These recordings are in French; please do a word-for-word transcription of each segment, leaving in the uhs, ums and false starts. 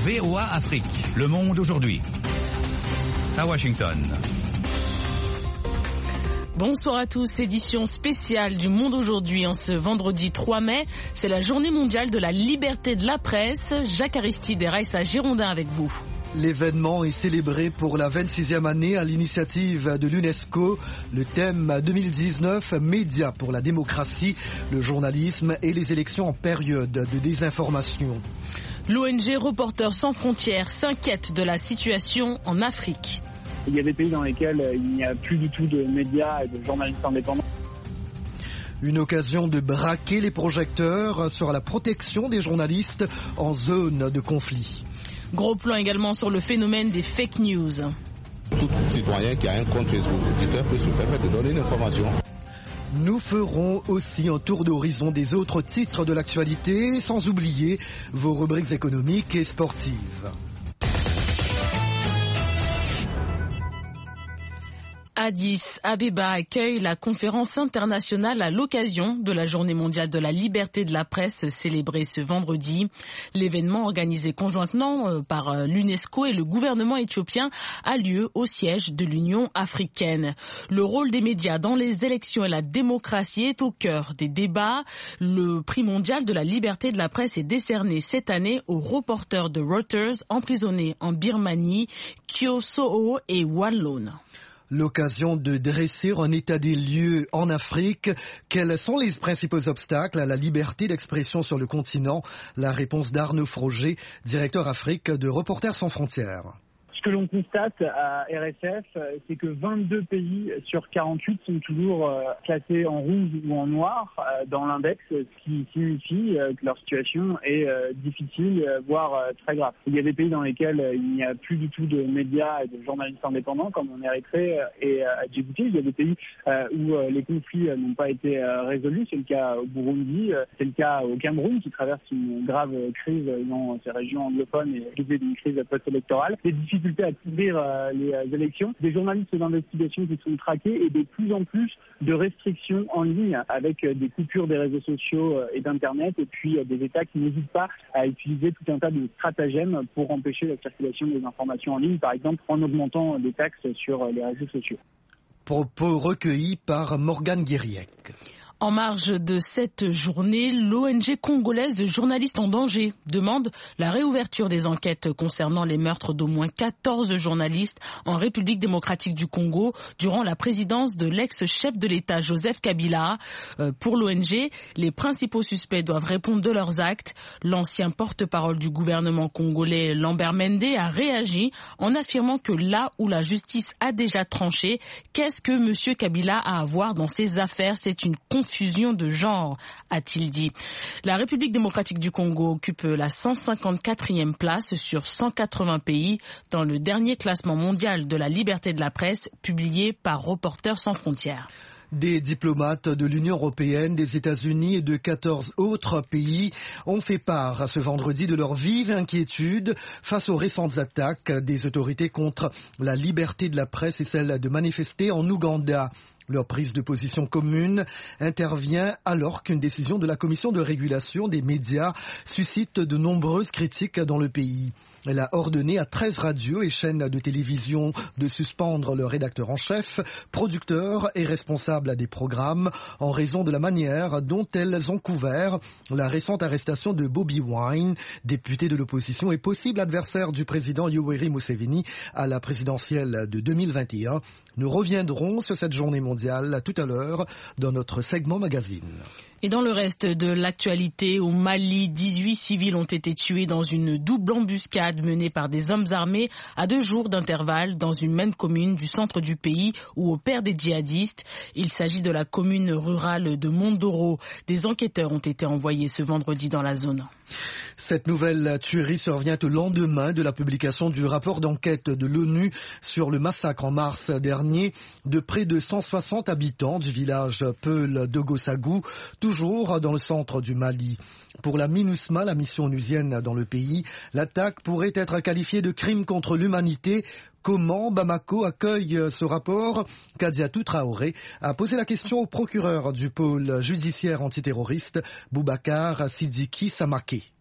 V O A Afrique, Le Monde aujourd'hui. À Washington. Bonsoir à tous, édition spéciale du Monde aujourd'hui en ce vendredi trois mai. C'est la journée mondiale de la liberté de la presse. Jacques Aristide et Raissa Girondin avec vous. L'événement est célébré pour la vingt-sixième année à l'initiative de l'UNESCO. Le thème deux mille dix-neuf, Médias pour la démocratie, le journalisme et les élections en période de désinformation. L'O N G Reporters sans frontières s'inquiète de la situation en Afrique. Il y a des pays dans lesquels il n'y a plus du tout de médias et de journalistes indépendants. Une occasion de braquer les projecteurs sur la protection des journalistes en zone de conflit. Gros plan également sur le phénomène des fake news. Tout citoyen qui a un compte Facebook ou Twitter peut se permettre de donner une information. Nous ferons aussi un tour d'horizon des autres titres de l'actualité, sans oublier vos rubriques économiques et sportives. Addis Abeba accueille la conférence internationale à l'occasion de la Journée mondiale de la liberté de la presse célébrée ce vendredi. L'événement organisé conjointement par l'UNESCO et le gouvernement éthiopien a lieu au siège de l'Union africaine. Le rôle des médias dans les élections et la démocratie est au cœur des débats. Le prix mondial de la liberté de la presse est décerné cette année aux reporters de Reuters emprisonnés en Birmanie, Kyo Soho et Wanlon. L'occasion de dresser un état des lieux en Afrique. Quels sont les principaux obstacles à la liberté d'expression sur le continent? La réponse d'Arnaud Froger, directeur Afrique de Reporters sans frontières. Ce que l'on constate à R S F, c'est que vingt-deux pays sur quarante-huit sont toujours classés en rouge ou en noir dans l'index, ce qui signifie que leur situation est difficile, voire très grave. Il y a des pays dans lesquels il n'y a plus du tout de médias et de journalistes indépendants, comme en Érythrée et à Djibouti. Il y a des pays où les conflits n'ont pas été résolus. C'est le cas au Burundi, c'est le cas au Cameroun, qui traverse une grave crise dans ces régions anglophones et qui d'une crise post-électorale. Les difficultés à couvrir euh, les euh, élections, des journalistes d'investigation qui sont traqués et de plus en plus de restrictions en ligne avec euh, des coupures des réseaux sociaux euh, et d'Internet et puis euh, des États qui n'hésitent pas à utiliser tout un tas de stratagèmes pour empêcher la circulation des informations en ligne, par exemple en augmentant des taxes sur euh, les réseaux sociaux. Propos recueillis par Morgane Guériec. En marge de cette journée, l'O N G congolaise Journalistes en danger demande la réouverture des enquêtes concernant les meurtres d'au moins quatorze journalistes en République démocratique du Congo durant la présidence de l'ex-chef de l'État Joseph Kabila. Euh, pour l'O N G, les principaux suspects doivent répondre de leurs actes. L'ancien porte-parole du gouvernement congolais Lambert Mende a réagi en affirmant que là où la justice a déjà tranché, qu'est-ce que M. Kabila a à voir dans ces affaires? C'est une confusion de genre, a-t-il dit. La République démocratique du Congo occupe la cent cinquante-quatrième place sur cent quatre-vingts pays dans le dernier classement mondial de la liberté de la presse publié par Reporters sans frontières. Des diplomates de l'Union européenne, des États-Unis et de quatorze autres pays ont fait part ce vendredi de leur vive inquiétude face aux récentes attaques des autorités contre la liberté de la presse et celle de manifester en Ouganda. Leur prise de position commune intervient alors qu'une décision de la Commission de régulation des médias suscite de nombreuses critiques dans le pays. Elle a ordonné à treize radios et chaînes de télévision de suspendre leurs rédacteurs en chef, producteurs et responsables des programmes en raison de la manière dont elles ont couvert la récente arrestation de Bobi Wine, député de l'opposition et possible adversaire du président Yoweri Museveni à la présidentielle de deux mille vingt et un. Nous reviendrons sur cette journée mondiale tout à l'heure dans notre segment magazine. Et dans le reste de l'actualité, au Mali, dix-huit civils ont été tués dans une double embuscade menée par des hommes armés à deux jours d'intervalle dans une même commune du centre du pays où opèrent des djihadistes. Il s'agit de la commune rurale de Mondoro. Des enquêteurs ont été envoyés ce vendredi dans la zone. Cette nouvelle tuerie survient au lendemain de la publication du rapport d'enquête de l'ONU sur le massacre en mars dernier de près de cent soixante habitants du village Peul d'Ogosagou, toujours dans le centre du Mali. Pour la MINUSMA, la mission onusienne dans le pays, l'attaque pourrait être qualifiée de crime contre l'humanité. Comment Bamako accueille ce rapport? Kadiatou Traoré a posé la question au procureur du pôle judiciaire antiterroriste, Boubacar Sidiki Samaké.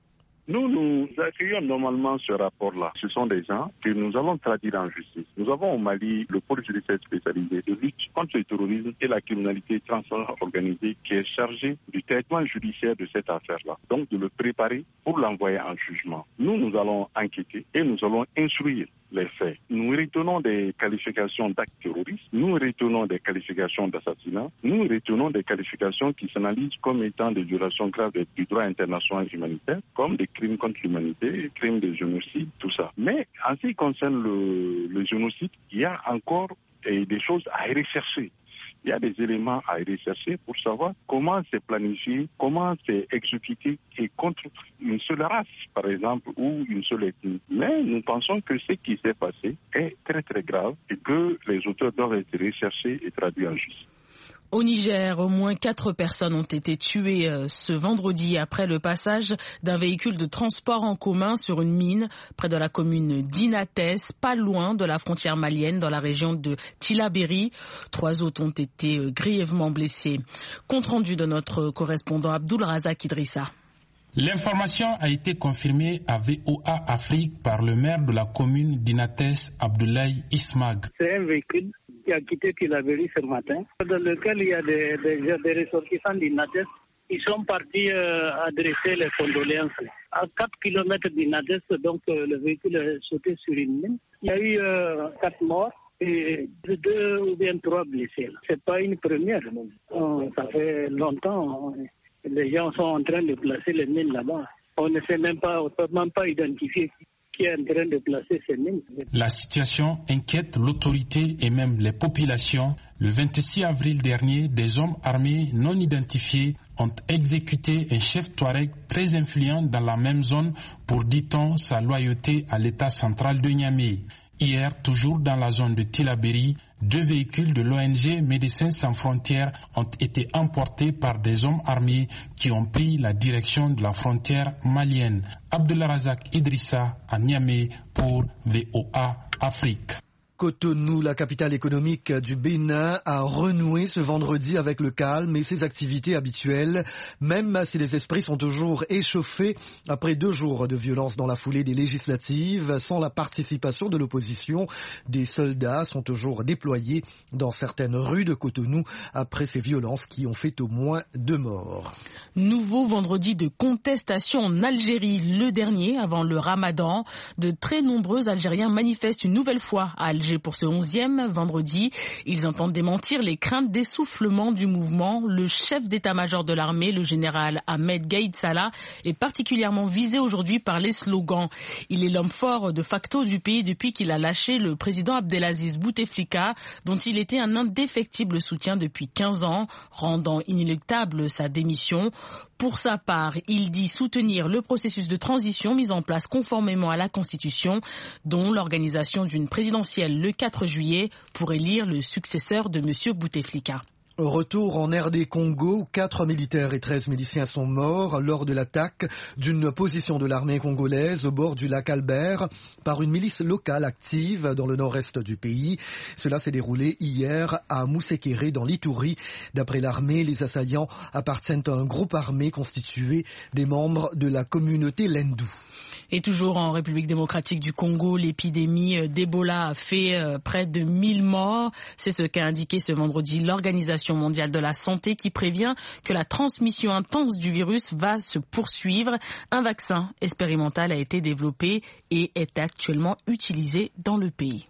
Nous, nous accueillons normalement ce rapport-là. Ce sont des gens que nous allons traduire en justice. Nous avons au Mali le pôle judiciaire spécialisé de lutte contre le terrorisme et la criminalité transorganisée qui est chargé du traitement judiciaire de cette affaire-là. Donc, de le préparer pour l'envoyer en jugement. Nous, nous allons enquêter et nous allons instruire les faits. Nous retenons des qualifications d'actes terroristes, nous retenons des qualifications d'assassinat, nous retenons des qualifications qui s'analysent comme étant des violations graves du droit international humanitaire, comme des crimes contre l'humanité, crimes de génocide, tout ça. Mais en ce qui concerne le, le génocide, il y a encore eh, des choses à rechercher. Il y a des éléments à rechercher pour savoir comment c'est planifié, comment c'est exécuté et contre une seule race, par exemple, ou une seule ethnie. Mais nous pensons que ce qui s'est passé est très très grave et que les auteurs doivent être recherchés et traduits en justice. Au Niger, au moins quatre personnes ont été tuées ce vendredi après le passage d'un véhicule de transport en commun sur une mine près de la commune d'Inates, pas loin de la frontière malienne dans la région de Tillabéri. Trois autres ont été grièvement blessés. Compte rendu de notre correspondant Abdul Razak Idrissa. L'information a été confirmée à V O A Afrique par le maire de la commune d'Inates, Abdoulaye Ismag. C'est un véhicule qui a quitté Tillabéri ce matin, dans lequel il y a des, des, des ressortissants d'Inates. Ils sont partis euh, adresser les condoléances. À quatre kilomètres d'Inates, donc euh, le véhicule est sauté sur une mine. Il y a eu euh, quatre morts et deux ou bien trois blessés. C'est pas une première. Euh, ça fait longtemps. Les gens sont en train de placer les mines là-bas. On ne sait même pas, on ne peut même pas identifier qui est en train de placer ces mines. La situation inquiète l'autorité et même les populations. Le vingt-six avril dernier, des hommes armés non identifiés ont exécuté un chef touareg très influent dans la même zone pour, dit-on, sa loyauté à l'État central de Niamey. Hier, toujours dans la zone de Tillabéri, deux véhicules de l'O N G Médecins sans frontières ont été emportés par des hommes armés qui ont pris la direction de la frontière malienne. Abdelrazak Idrissa à Niamey pour V O A Afrique. Cotonou, la capitale économique du Bénin, a renoué ce vendredi avec le calme et ses activités habituelles, même si les esprits sont toujours échauffés après deux jours de violence dans la foulée des législatives. Sans la participation de l'opposition, des soldats sont toujours déployés dans certaines rues de Cotonou après ces violences qui ont fait au moins deux morts. Nouveau vendredi de contestation en Algérie, le dernier avant le Ramadan. De très nombreux Algériens manifestent une nouvelle fois à Alger pour ce onzième vendredi. Ils entendent démentir les craintes d'essoufflement du mouvement. Le chef d'état-major de l'armée, le général Ahmed Gaïd Salah, est particulièrement visé aujourd'hui par les slogans. Il est l'homme fort de facto du pays depuis qu'il a lâché le président Abdelaziz Bouteflika, dont il était un indéfectible soutien depuis quinze ans, rendant inéluctable sa démission. Pour sa part, il dit soutenir le processus de transition mis en place conformément à la Constitution, dont l'organisation d'une présidentielle le quatre juillet pour élire le successeur de M. Bouteflika. Retour en R D Congo, où quatre militaires et treize miliciens sont morts lors de l'attaque d'une position de l'armée congolaise au bord du lac Albert par une milice locale active dans le nord-est du pays. Cela s'est déroulé hier à Moussekéré dans l'Ituri. D'après l'armée, les assaillants appartiennent à un groupe armé constitué des membres de la communauté Lendu. Et toujours en République démocratique du Congo, l'épidémie d'Ebola a fait près de mille morts. C'est ce qu'a indiqué ce vendredi l'Organisation mondiale de la santé qui prévient que la transmission intense du virus va se poursuivre. Un vaccin expérimental a été développé et est actuellement utilisé dans le pays.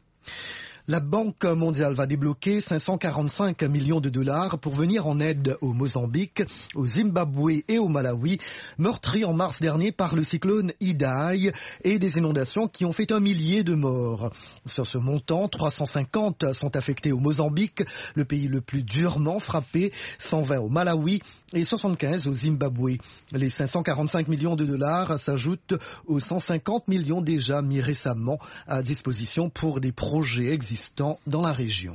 La Banque mondiale va débloquer cinq cent quarante-cinq millions de dollars pour venir en aide au Mozambique, au Zimbabwe et au Malawi, meurtris en mars dernier par le cyclone Idai et des inondations qui ont fait un millier de morts. Sur ce montant, trois cent cinquante sont affectés au Mozambique, le pays le plus durement frappé, cent vingt au Malawi et soixante-quinze au Zimbabwe. Les cinq cent quarante-cinq millions de dollars s'ajoutent aux cent cinquante millions déjà mis récemment à disposition pour des projets existants dans la région.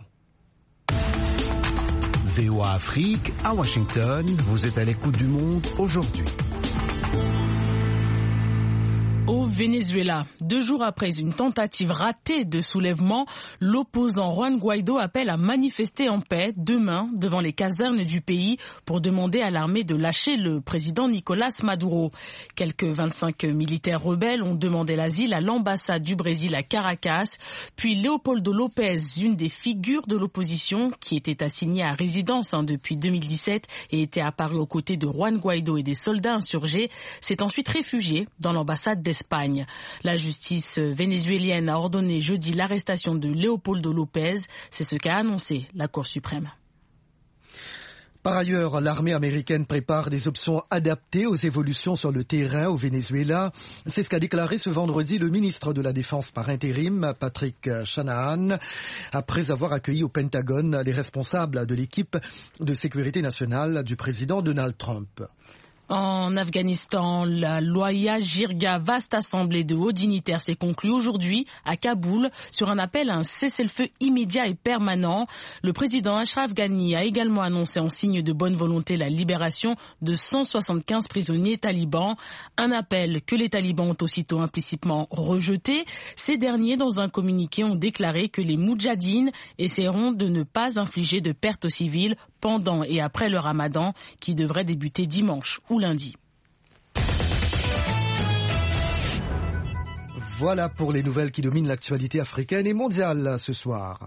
V O A Afrique, à Washington, vous êtes à l'écoute du monde aujourd'hui. Au Venezuela. Deux jours après une tentative ratée de soulèvement, l'opposant Juan Guaidó appelle à manifester en paix demain devant les casernes du pays pour demander à l'armée de lâcher le président Nicolás Maduro. Quelques vingt-cinq militaires rebelles ont demandé l'asile à l'ambassade du Brésil à Caracas. Puis Leopoldo López, une des figures de l'opposition qui était assignée à résidence hein, depuis deux mille dix-sept et était apparu aux côtés de Juan Guaidó et des soldats insurgés, s'est ensuite réfugié dans l'ambassade d'Espagne. La justice vénézuélienne a ordonné jeudi l'arrestation de Leopoldo López. C'est ce qu'a annoncé la Cour suprême. Par ailleurs, l'armée américaine prépare des options adaptées aux évolutions sur le terrain au Venezuela. C'est ce qu'a déclaré ce vendredi le ministre de la Défense par intérim, Patrick Shanahan, après avoir accueilli au Pentagone les responsables de l'équipe de sécurité nationale du président Donald Trump. En Afghanistan, la Loya Jirga, vaste assemblée de hauts dignitaires, s'est conclue aujourd'hui à Kaboul sur un appel à un cessez-le-feu immédiat et permanent. Le président Ashraf Ghani a également annoncé en signe de bonne volonté la libération de cent soixante-quinze prisonniers talibans. Un appel que les talibans ont aussitôt implicitement rejeté. Ces derniers, dans un communiqué, ont déclaré que les moudjahidines essaieront de ne pas infliger de pertes aux civils pendant et après le ramadan qui devrait débuter dimanche ou lundi. Voilà pour les nouvelles qui dominent l'actualité africaine et mondiale ce soir.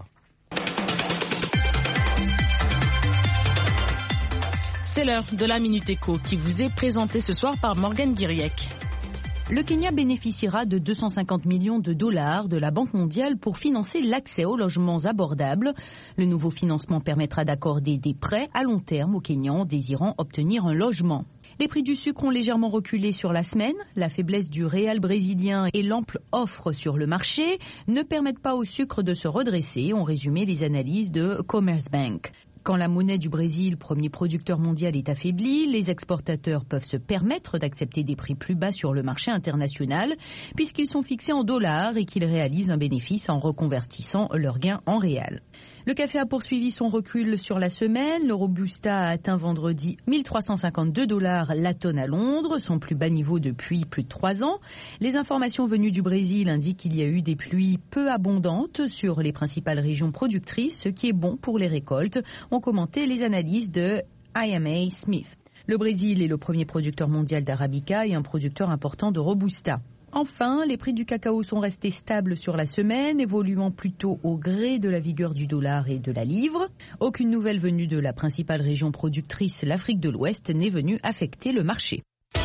C'est l'heure de la Minute Éco qui vous est présentée ce soir par Morgane Guiriec. Le Kenya bénéficiera de deux cent cinquante millions de dollars de la Banque mondiale pour financer l'accès aux logements abordables. Le nouveau financement permettra d'accorder des prêts à long terme aux Kenyans désirant obtenir un logement. Les prix du sucre ont légèrement reculé sur la semaine. La faiblesse du réal brésilien et l'ample offre sur le marché ne permettent pas au sucre de se redresser, ont résumé les analyses de Commerce Bank. Quand la monnaie du Brésil, premier producteur mondial, est affaiblie, les exportateurs peuvent se permettre d'accepter des prix plus bas sur le marché international puisqu'ils sont fixés en dollars et qu'ils réalisent un bénéfice en reconvertissant leurs gains en réal. Le café a poursuivi son recul sur la semaine. Le Robusta a atteint vendredi mille trois cent cinquante-deux dollars la tonne à Londres, son plus bas niveau depuis plus de trois ans. Les informations venues du Brésil indiquent qu'il y a eu des pluies peu abondantes sur les principales régions productrices, ce qui est bon pour les récoltes, ont commenté les analyses de I M A Smith. Le Brésil est le premier producteur mondial d'Arabica et un producteur important de Robusta. Enfin, les prix du cacao sont restés stables sur la semaine, évoluant plutôt au gré de la vigueur du dollar et de la livre. Aucune nouvelle venue de la principale région productrice, l'Afrique de l'Ouest, n'est venue affecter le marché.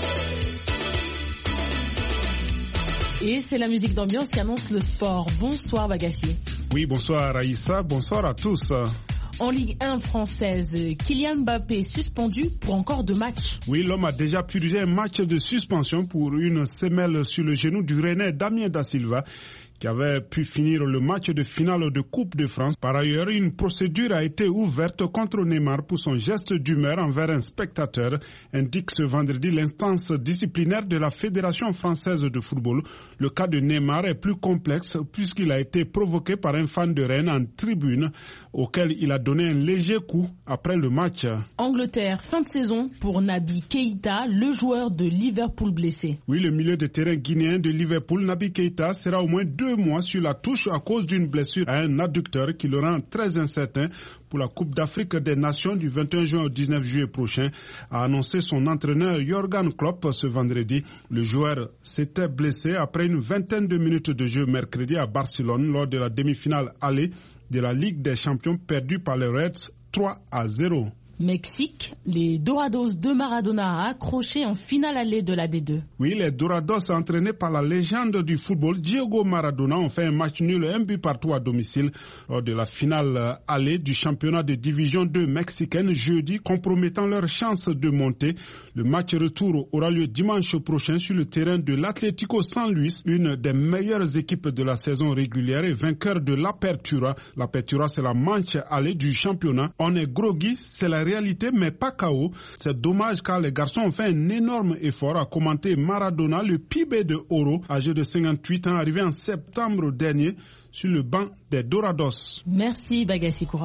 Et c'est la musique d'ambiance qui annonce le sport. Bonsoir Bagassi. Oui, bonsoir Aïssa, bonsoir à tous. En Ligue un française, Kylian Mbappé est suspendu pour encore deux matchs. Oui, l'homme a déjà purgé un match de suspension pour une semelle sur le genou du Rennais Damien Da Silva, qui avait pu finir le match de finale de Coupe de France. Par ailleurs, une procédure a été ouverte contre Neymar pour son geste d'humeur envers un spectateur, indique ce vendredi l'instance disciplinaire de la Fédération française de football. Le cas de Neymar est plus complexe puisqu'il a été provoqué par un fan de Rennes en tribune auquel il a donné un léger coup après le match. Angleterre, fin de saison pour Naby Keïta, le joueur de Liverpool blessé. Oui, le milieu de terrain guinéen de Liverpool, Naby Keïta, sera au moins deux mois sur la touche à cause d'une blessure à un adducteur qui le rend très incertain pour la Coupe d'Afrique des Nations du vingt et un juin au dix-neuf juillet prochain, a annoncé son entraîneur Jürgen Klopp ce vendredi. Le joueur s'était blessé après une vingtaine de minutes de jeu mercredi à Barcelone lors de la demi-finale aller de la Ligue des Champions perdue par les Reds trois à zéro. Mexique, les Dorados de Maradona a accroché en finale allée de la D deux. Oui, les Dorados entraînés par la légende du football Diego Maradona ont fait un match nul, un but partout à domicile lors de la finale allée du championnat de division deux mexicaine jeudi, compromettant leur chance de monter. Le match retour aura lieu dimanche prochain sur le terrain de l'Atlético San Luis, une des meilleures équipes de la saison régulière et vainqueur de l'Apertura. L'Apertura, c'est la manche allée du championnat. On est groggy, c'est la réalité, mais pas K O. C'est dommage car les garçons ont fait un énorme effort, à commenter Maradona, le P B de Oro, âgé de cinquante-huit ans, arrivé en septembre dernier sur le banc des Dorados. Merci Bagassi Koura.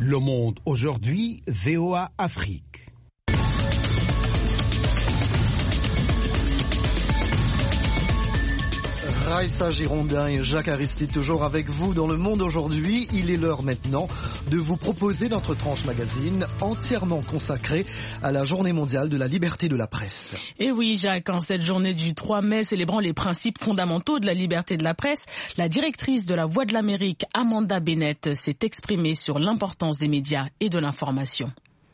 Le Monde aujourd'hui, V O A Afrique. Raïssa Girondin et Jacques Aristide toujours avec vous dans Le Monde aujourd'hui. Il est l'heure maintenant de vous proposer notre tranche magazine entièrement consacrée à la journée mondiale de la liberté de la presse. Et oui Jacques, en cette journée du trois mai célébrant les principes fondamentaux de la liberté de la presse, la directrice de la Voix de l'Amérique, Amanda Bennett, s'est exprimée sur l'importance des médias et de l'information.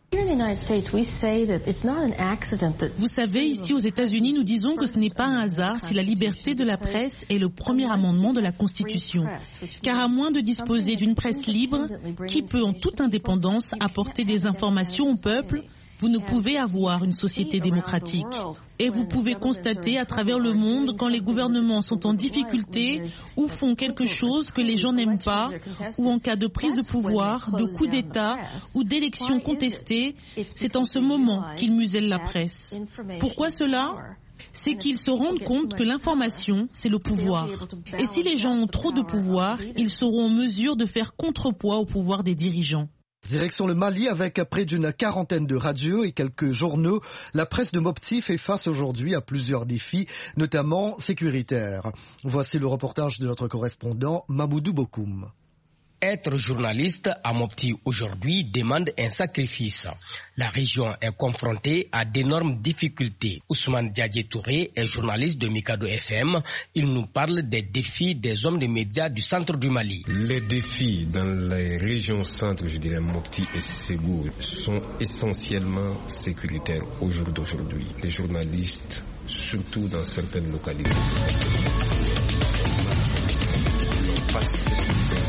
Vous savez, ici aux États-Unis, nous disons que ce n'est pas un hasard si la liberté de la presse est le premier amendement de la Constitution. Car à moins de disposer d'une presse libre, qui peut en toute indépendance apporter des informations au peuple, vous ne pouvez avoir une société démocratique. Et vous pouvez constater à travers le monde quand les gouvernements sont en difficulté ou font quelque chose que les gens n'aiment pas, ou en cas de prise de pouvoir, de coup d'État ou d'élections contestées, c'est en ce moment qu'ils musellent la presse. Pourquoi cela ? C'est qu'ils se rendent compte que l'information, c'est le pouvoir. Et si les gens ont trop de pouvoir, ils seront en mesure de faire contrepoids au pouvoir des dirigeants. Direction le Mali avec près d'une quarantaine de radios et quelques journaux. La presse de Mopti fait face aujourd'hui à plusieurs défis, notamment sécuritaires. Voici le reportage de notre correspondant Mamoudou Bokoum. Être journaliste à Mopti aujourd'hui demande un sacrifice. La région est confrontée à d'énormes difficultés. Ousmane Diadje Touré est journaliste de Mikado F M. Il nous parle des défis des hommes de médias du centre du Mali. Les défis dans les régions centre, je dirais Mopti et Ségou, sont essentiellement sécuritaires au jour d'aujourd'hui. Les journalistes, surtout dans certaines localités, n'ont pas cette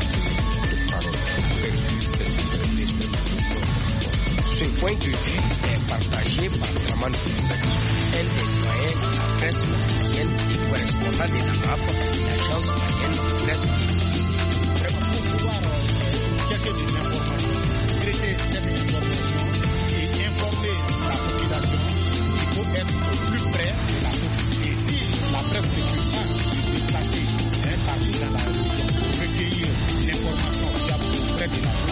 Ce point de vue est partagé par Draman Koulibali, un des doyens de la presse officielle et correspondant de la M A P, l'agence malienne de presse et télévision. Pour pouvoir chercher des informations, traiter cette information et informer la population, il faut être au plus près de la société. Et si la presse ne peut pas se déplacer partout dans la région pour recueillir l'information fiable auprès de la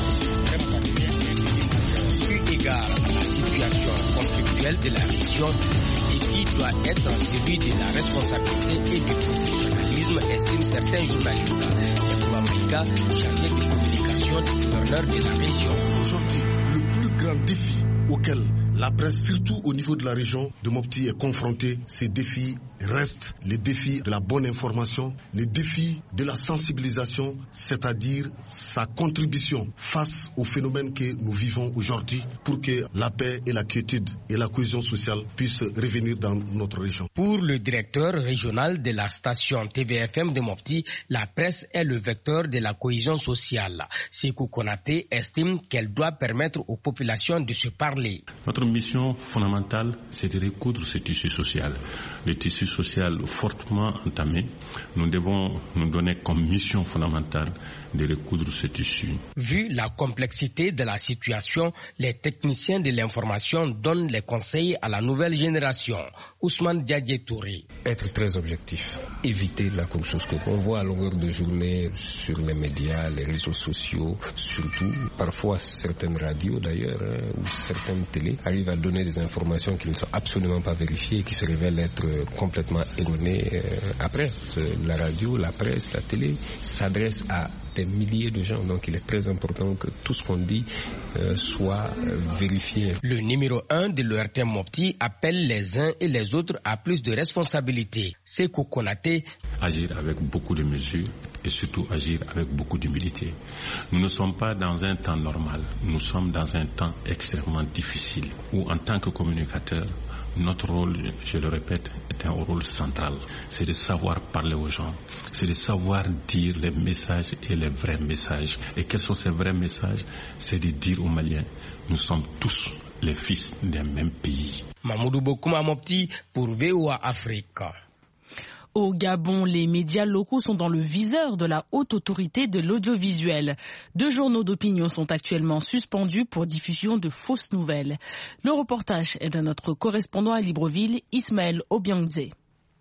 égard à la situation conflictuelle de la région, le défi doit être celui de la responsabilité et du professionnalisme, estime certains journalistes. Yacoub Maïga, chargé de communication du gouverneur de la région. Aujourd'hui, le plus grand défi auquel la presse, surtout au niveau de la région de Mopti, est confrontée, ces défis restent les défis de la bonne information, les défis de la sensibilisation, c'est-à-dire sa contribution face aux phénomènes que nous vivons aujourd'hui pour que la paix et la quiétude et la cohésion sociale puissent revenir dans notre région. Pour le directeur régional de la station T V F M de Mopti, la presse est le vecteur de la cohésion sociale. Sékou Konaté estime qu'elle doit permettre aux populations de se parler. Notre mission fondamentale, c'est de recoudre ce tissu social. Le tissu social fortement entamé, nous devons nous donner comme mission fondamentale de recoudre ce tissu. Vu la complexité de la situation, les techniciens de l'information donnent les conseils à la nouvelle génération. Ousmane Diadje Touré. Être très objectif, éviter la course au scope. On voit à longueur de journée sur les médias, les réseaux sociaux, surtout, parfois certaines radios d'ailleurs, hein, ou certaines télés, arrivent à donner des informations qui ne sont absolument pas vérifiées et qui se révèlent être complètement erronées. Après, la radio, la presse, la télé s'adressent à des milliers de gens, donc il est très important que tout ce qu'on dit euh, soit euh, vérifié. Le numéro un de l'O R T M Mopti appelle les uns et les autres à plus de responsabilités. Sékou Konaté. Agir avec beaucoup de mesures et surtout agir avec beaucoup d'humilité. Nous ne sommes pas dans un temps normal, nous sommes dans un temps extrêmement difficile où en tant que communicateur, notre rôle, je le répète, est un rôle central. C'est de savoir parler aux gens. C'est de savoir dire les messages et les vrais messages. Et quels sont ces vrais messages? C'est de dire aux Maliens, nous sommes tous les fils d'un même pays. Mamoudou Bokoum Mopti pour V O A Afrique. Au Gabon, les médias locaux sont dans le viseur de la haute autorité de l'audiovisuel. Deux journaux d'opinion sont actuellement suspendus pour diffusion de fausses nouvelles. Le reportage est de notre correspondant à Libreville, Ismaël Obiangze.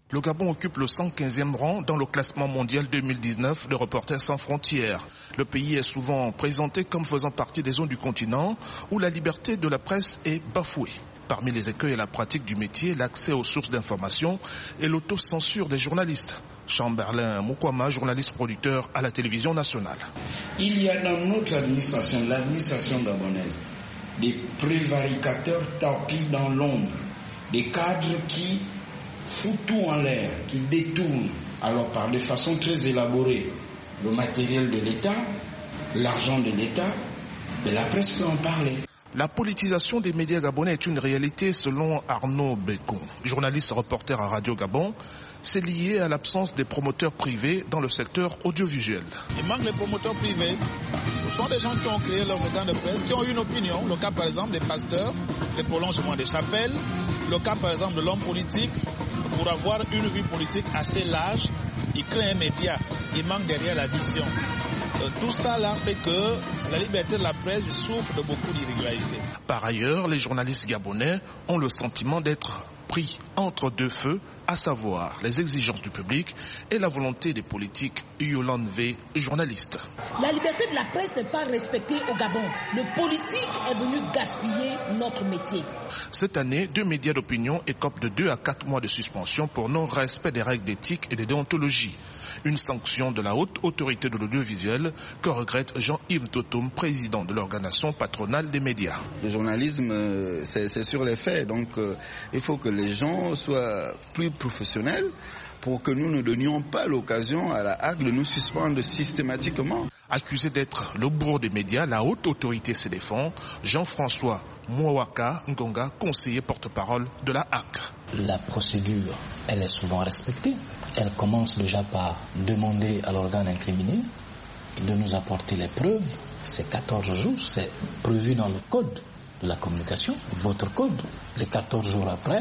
Le Gabon occupe le cent quinzième rang dans le classement mondial deux mille dix-neuf de Reporters sans frontières. Le pays est souvent présenté comme faisant partie des zones du continent où la liberté de la presse est bafouée. Parmi les écueils à la pratique du métier, l'accès aux sources d'information et l'autocensure des journalistes. Chamberlain Mukwama, journaliste producteur à la télévision nationale. Il y a dans notre administration, l'administration gabonaise, des prévaricateurs tapis dans l'ombre, des cadres qui foutent tout en l'air, qui détournent, alors par de façon très élaborée, le matériel de l'État, l'argent de l'État, mais la presse peut en parler. La politisation des médias gabonais est une réalité selon Arnaud Bécon, journaliste reporter à Radio Gabon. C'est lié à l'absence des promoteurs privés dans le secteur audiovisuel. Il manque les promoteurs privés. Ce sont des gens qui ont créé leur organe de presse, qui ont une opinion. Le cas par exemple des pasteurs, les prolongements des chapelles. Le cas par exemple de l'homme politique. Pour avoir une vue politique assez large, il crée un média. Il manque derrière la vision. Euh, tout ça là fait que la liberté de la presse souffre de beaucoup d'irrégularités. Par ailleurs, les journalistes gabonais ont le sentiment d'être pris entre deux feux, à savoir les exigences du public et la volonté des politiques. Yolande V, journaliste. La liberté de la presse n'est pas respectée au Gabon. Le politique est venu gaspiller notre métier. Cette année, deux médias d'opinion écopent de deux à quatre mois de suspension pour non-respect des règles d'éthique et de déontologie. Une sanction de la haute autorité de l'audiovisuel que regrette Jean-Yves Totoum, président de l'organisation patronale des médias. Le journalisme, c'est sur les faits, donc euh, il faut que les gens soient plus professionnels pour que nous ne donnions pas l'occasion à la H A C de nous suspendre systématiquement. Accusé d'être le bourreau des médias, la haute autorité se défend. Jean-François Mwawaka Ngonga, conseiller porte-parole de la H A C. La procédure, elle est souvent respectée. Elle commence déjà par demander à l'organe incriminé de nous apporter les preuves. C'est quatorze jours, c'est prévu dans le code de la communication, votre code. Les quatorze jours après,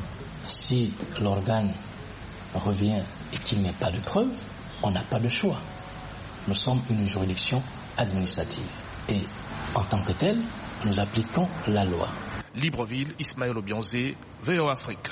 si l'organe revient et qu'il n'y a pas de preuve, on n'a pas de choix. Nous sommes une juridiction administrative et en tant que telle, nous appliquons la loi. Libreville, Ismaël Obianzé, V O Afrique.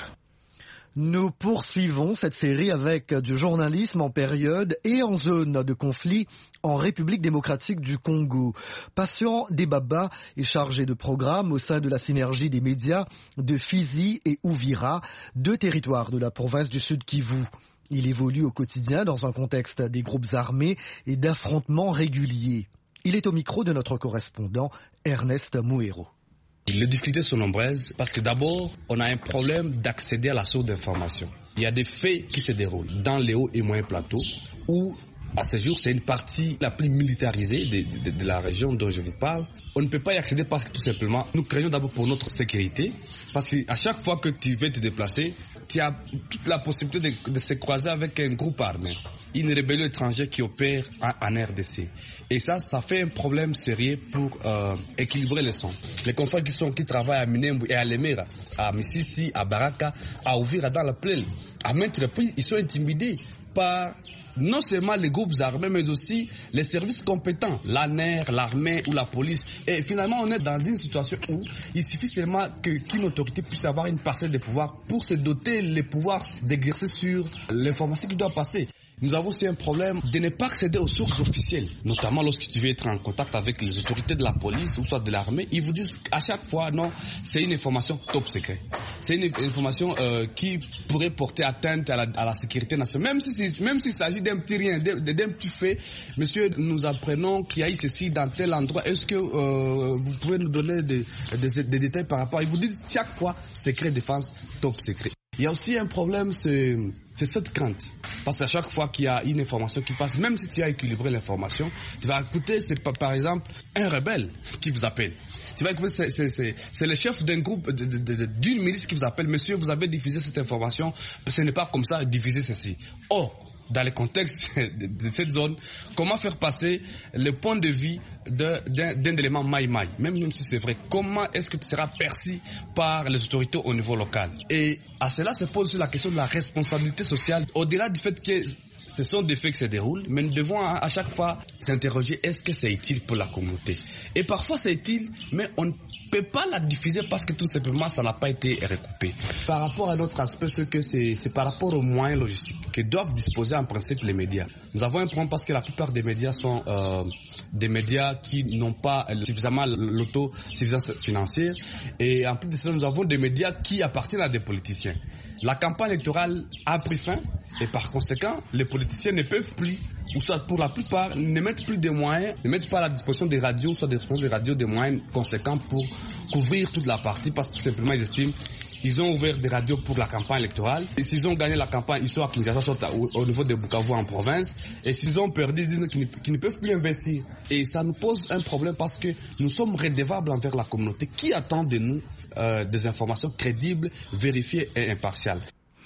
Nous poursuivons cette série avec du journalisme en période et en zone de conflit en République démocratique du Congo. Patient Debaba est chargé de programme au sein de la synergie des médias de Fizi et Uvira, deux territoires de la province du Sud Kivu. Il évolue au quotidien dans un contexte des groupes armés et d'affrontements réguliers. Il est au micro de notre correspondant Ernest Mouero. Les difficultés sont nombreuses parce que d'abord, on a un problème d'accéder à la source d'information. Il y a des faits qui se déroulent dans les hauts et moyens plateaux où, à ce jour, c'est une partie la plus militarisée de, de, de la région dont je vous parle. On ne peut pas y accéder parce que tout simplement, nous craignons d'abord pour notre sécurité. Parce qu'à chaque fois que tu veux te déplacer, tu as toute la possibilité de, de se croiser avec un groupe armé, une rébellion étrangère qui opère en, en R D C. Et ça, ça fait un problème sérieux pour euh, équilibrer le son. Les confrères qui, sont, qui travaillent à Minembwe et à Lemera, à Mississi, à Baraka, à Uvira, dans la plaine, à maintes reprises, ils sont intimidés par non seulement les groupes armés, mais aussi les services compétents, l'A N R, l'armée ou la police. Et finalement, on est dans une situation où il suffit seulement que, qu'une autorité puisse avoir une parcelle de pouvoir pour se doter les pouvoirs d'exercer sur l'information qui doit passer. Nous avons aussi un problème de ne pas accéder aux sources officielles, notamment lorsque tu veux être en contact avec les autorités de la police ou soit de l'armée. Ils vous disent à chaque fois, non, c'est une information top secret. C'est une information euh, qui pourrait porter atteinte à la, à la sécurité nationale. Même si même s'il s'agit d'un petit rien, d'un, d'un petit fait, monsieur, nous apprenons qu'il y a eu ceci dans tel endroit. Est-ce que euh, vous pouvez nous donner des, des, des détails par rapport? Ils vous disent chaque fois, secret défense, top secret. Il y a aussi un problème, c'est, c'est cette crainte. Parce qu'à chaque fois qu'il y a une information qui passe, même si tu as équilibré l'information, tu vas écouter, c'est par exemple un rebelle qui vous appelle. Tu vas écouter, c'est, c'est, c'est, c'est le chef d'un groupe, de, de, de, d'une milice qui vous appelle. Monsieur, vous avez diffusé cette information, ce n'est pas comme ça, diffusez ceci. Or, dans le contexte de, de cette zone, comment faire passer le point de vue de, d'un, d'un élément maï-maï, même, même si c'est vrai, comment est-ce que tu seras perçu par les autorités au niveau local? Et à cela se pose la question de la responsabilité sociale, au-delà du fait que ce sont des faits qui se déroulent, mais nous devons à chaque fois s'interroger, est-ce que c'est utile pour la communauté? Et parfois c'est utile, mais on ne peut pas la diffuser parce que tout simplement ça n'a pas été recoupé. Par rapport à l'autre aspect, c'est que c'est, c'est par rapport aux moyens logistiques que doivent disposer en principe les médias. Nous avons un problème parce que la plupart des médias sont euh, des médias qui n'ont pas suffisamment l'autosuffisance financière, et en plus de cela, nous avons des médias qui appartiennent à des politiciens. La campagne électorale a pris fin et par conséquent, les politiciens ne peuvent plus, ou soit pour la plupart, ne mettent plus de moyens, ne mettent pas à la disposition des radios, soit des dispositions des radios des moyens conséquents pour couvrir toute la partie, parce que tout simplement ils estiment ils ont ouvert des radios pour la campagne électorale. Et s'ils ont gagné la campagne, ils sont à Kinshasa, soit au, au niveau de Bukavu en province. Et s'ils ont perdu, ils disent qu'ils ne, qu'ils ne peuvent plus investir. Et ça nous pose un problème parce que nous sommes redevables envers la communauté qui attend de nous euh, des informations crédibles, vérifiées et impartiales.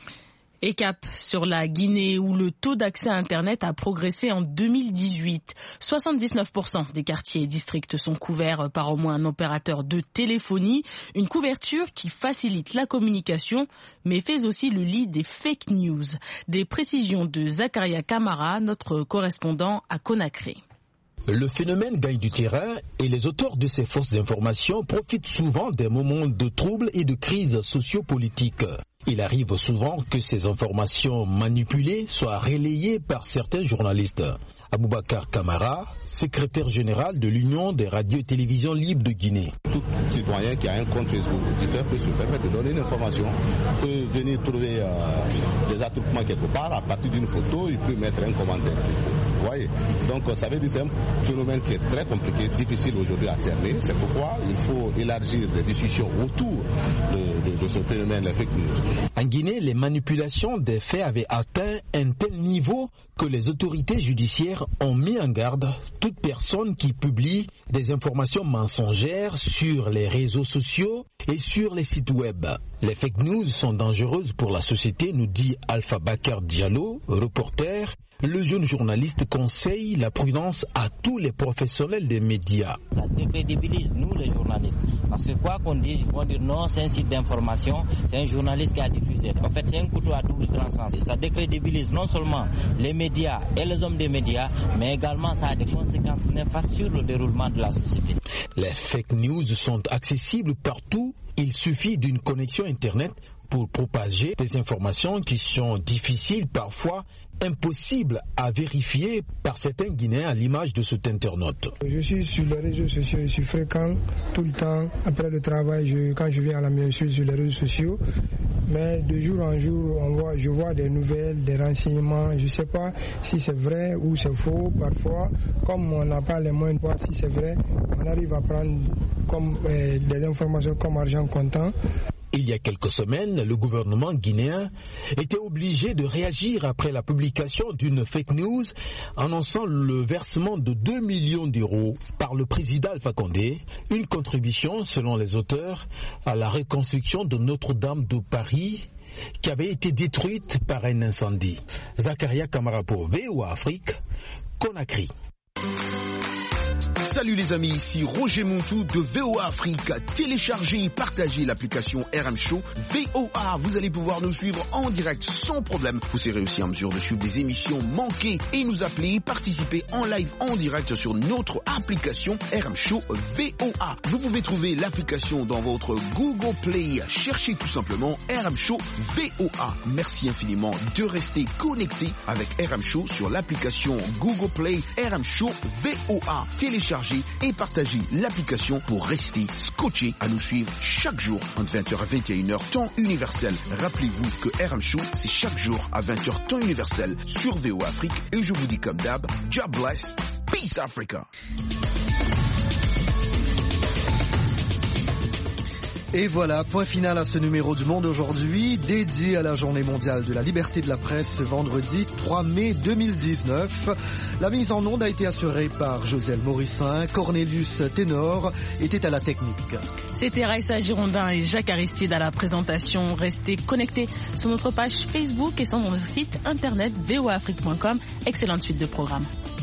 Et cap sur la Guinée où le taux d'accès à Internet a progressé en deux mille dix-huit. soixante-dix-neuf pour cent des quartiers et districts sont couverts par au moins un opérateur de téléphonie. Une couverture qui facilite la communication mais fait aussi le lit des fake news. Des précisions de Zakaria Kamara, notre correspondant à Conakry. Le phénomène gagne du terrain et les auteurs de ces fausses informations profitent souvent des moments de troubles et de crises sociopolitiques. Il arrive souvent que ces informations manipulées soient relayées par certains journalistes. Aboubacar Kamara, secrétaire général de l'Union des radios et télévisions libres de Guinée. Tout citoyen qui a un compte Facebook ou Twitter peut se permettre de donner une information, peut venir trouver euh, des attroupements quelque part, à partir d'une photo, il peut mettre un commentaire. Vous voyez? Donc ça veut dire que c'est un phénomène qui est très compliqué, difficile aujourd'hui à cerner. C'est pourquoi il faut élargir les discussions autour de, de, de ce phénomène, les fake news. En Guinée, les manipulations des faits avaient atteint un tel niveau que les autorités judiciaires ont mis en garde toute personne qui publie des informations mensongères sur les réseaux sociaux et sur les sites web. Les fake news sont dangereuses pour la société, nous dit Alpha Bakar Diallo, reporter. Le jeune journaliste conseille la prudence à tous les professionnels des médias. Ça décrédibilise nous les journalistes. Parce que quoi qu'on dise, ils vont dire non, c'est un site d'information, c'est un journaliste qui a diffusé. En fait, c'est un couteau à double tranchant. Ça décrédibilise non seulement les médias et les hommes des médias, mais également ça a des conséquences néfastes sur le déroulement de la société. Les fake news sont accessibles partout. Il suffit d'une connexion Internet pour propager des informations qui sont difficiles, parfois impossibles à vérifier par certains Guinéens à l'image de cet internaute. Je suis sur les réseaux sociaux, je suis fréquent tout le temps. Après le travail, je, quand je viens à la maison, je suis sur les réseaux sociaux. Mais de jour en jour, on voit, je vois des nouvelles, des renseignements. Je ne sais pas si c'est vrai ou c'est faux. Parfois, comme on n'a pas les moyens de voir si c'est vrai, on arrive à prendre comme, euh, des informations comme argent comptant. Il y a quelques semaines, le gouvernement guinéen était obligé de réagir après la publication d'une fake news annonçant le versement de deux millions d'euros par le président Alpha Condé, une contribution, selon les auteurs, à la reconstruction de Notre-Dame de Paris qui avait été détruite par un incendie. Zakaria Kamara pour V O A Afrique, Conakry. Salut les amis, ici Roger Montou de V O A Afrique. Téléchargez et partagez l'application R M Show V O A. Vous allez pouvoir nous suivre en direct sans problème. Vous serez aussi en mesure de suivre des émissions manquées et nous appeler et participer en live en direct sur notre application R M Show V O A. Vous pouvez trouver l'application dans votre Google Play. Cherchez tout simplement R M Show V O A. Merci infiniment de rester connecté avec R M Show sur l'application Google Play R M Show V O A. Téléchargez et partagez l'application pour rester scotché à nous suivre chaque jour entre vingt heures à vingt et une heures temps universel. Rappelez-vous que R M Show c'est chaque jour à vingt heures temps universel sur V O A Afrique et je vous dis comme d'hab, God bless, peace Africa. Et voilà, point final à ce numéro du Monde aujourd'hui, dédié à la Journée mondiale de la liberté de la presse ce vendredi trois mai deux mille dix-neuf. La mise en onde a été assurée par Josiel Morissin, Cornelius Ténor était à la technique. C'était Raissa Girondin et Jacques Aristide à la présentation. Restez connectés sur notre page Facebook et sur notre site internet v o a afrique point com. Excellente suite de programmes.